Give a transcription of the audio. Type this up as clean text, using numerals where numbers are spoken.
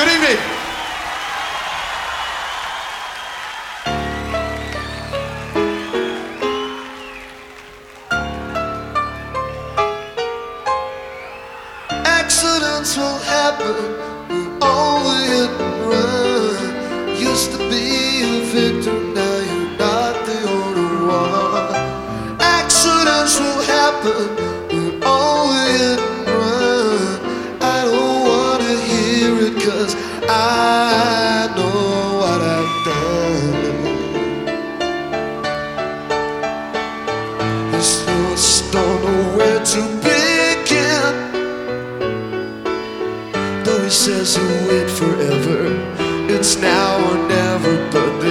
Good evening. Accidents will happen, all the hit and run. Used to be a victim, now you're not the only one. Accidents will happen,